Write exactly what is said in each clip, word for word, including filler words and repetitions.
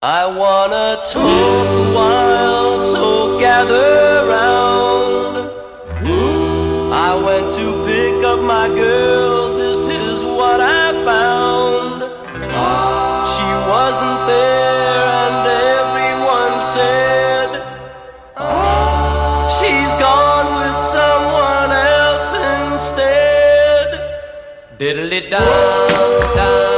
I wanna talk a while, so gather round. I went to pick up my girl, this is what I found. She wasn't there and everyone said she's gone with someone else instead. Diddly-dum-dum.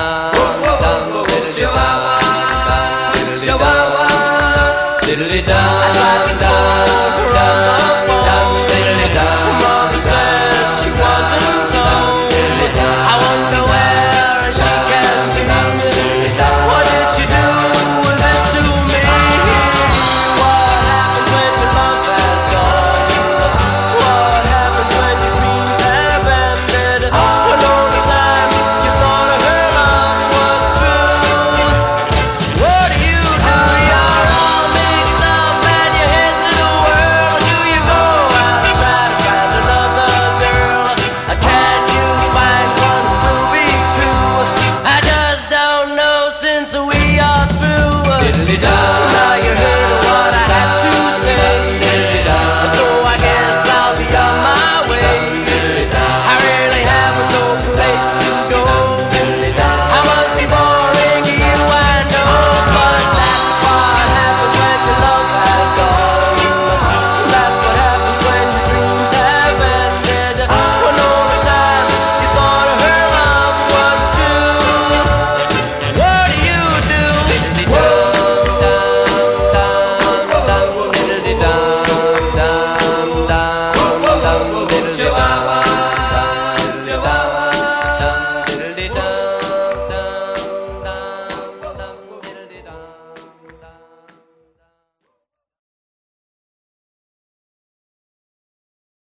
Diddly-dum.